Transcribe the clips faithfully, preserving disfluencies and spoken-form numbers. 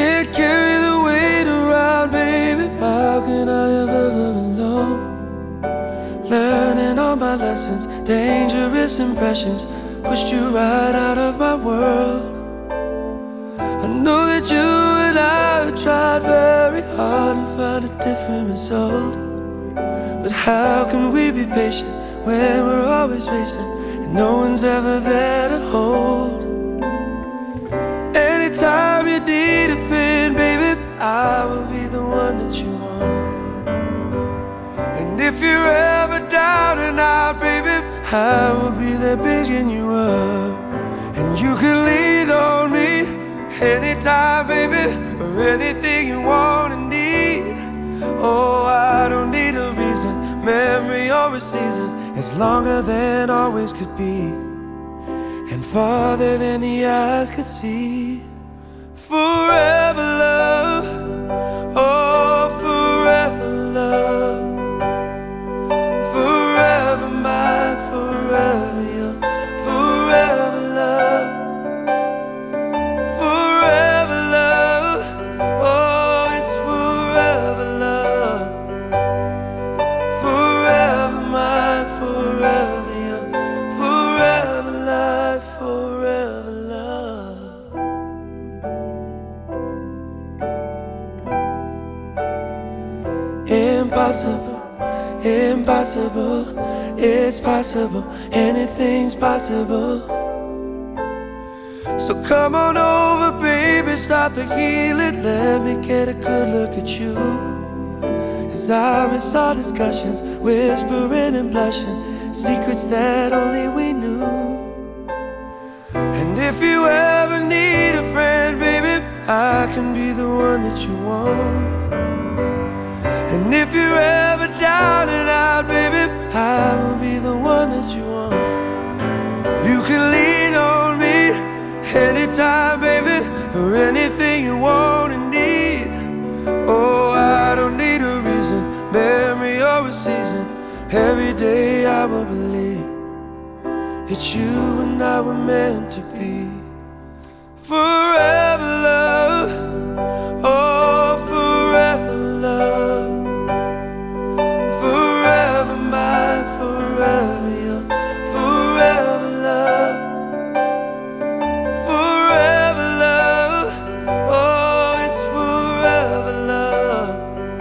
can't carry the weight around, baby. How can I have ever belong? Learning all my lessons, dangerous impressions, pushed you right out of my world. I know that you and I have tried very hard to find a different result. But how can we be patient when we're always racing and no one's ever there to hold? Anytime you need a friend, baby, I will be the one that you want. And if you're ever down and out, baby, I will be there bigging you up. And you can lean on me anytime, baby, for anything you want and need. Oh, I don't need a reason, memory or a season. It's longer than always could be, and farther than the eyes could see. Forever love, oh, forever love. Forever mine, forever yours. Forever love, forever love. Oh, it's forever love. Forever mine, forever yours. Forever life, forever love. Impossible, impossible, it's possible, anything's possible. So come on over, baby, start the healing. Let me get a good look at you. Cause I miss our discussions, whispering and blushing, secrets that only we knew. And if you ever need a friend, baby, I can be the one that you want. And if you're ever down and out, baby, I will be the one that you want. You can lean on me anytime, baby, for anything you want and need. Oh, I don't need a reason, memory or a season. Every day I will believe that you and I were meant to be. Forever love, oh, forever love. Forever mine, forever yours. Forever love, forever love. Oh, it's forever love.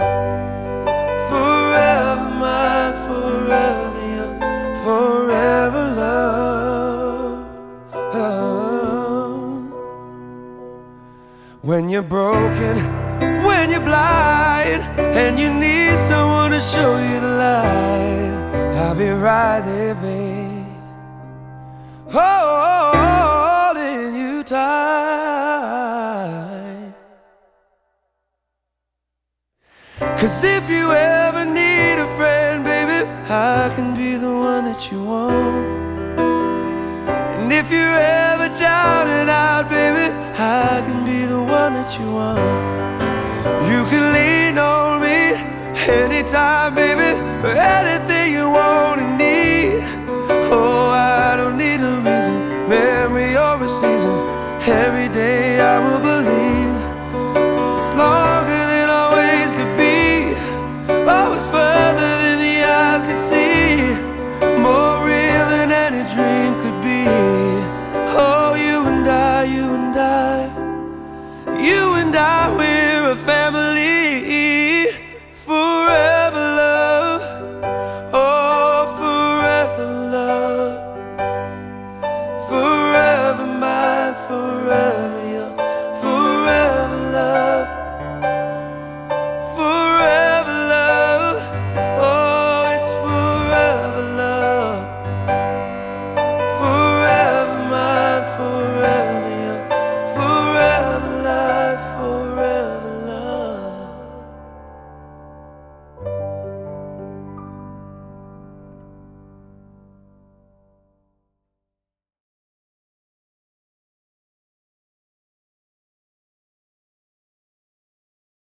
Forever mine, forever yours. Forever love. Oh. When you're broken, when you're blind, and you need someone to show you the light, I'll be right there, babe, holding you tight. Cause if you ever need a friend, baby, I can be the one that you want. And if you're ever down and out, baby, I can be the one that you want. You can lean on me anytime, baby, for anything you want and need. Oh, I don't need a reason, memory or a season. Every day I will believe it's longer than always could be. Oh, it's further than the eyes could see, more real than any dream could be. Oh, you and I, you and I, you and I, we're a family.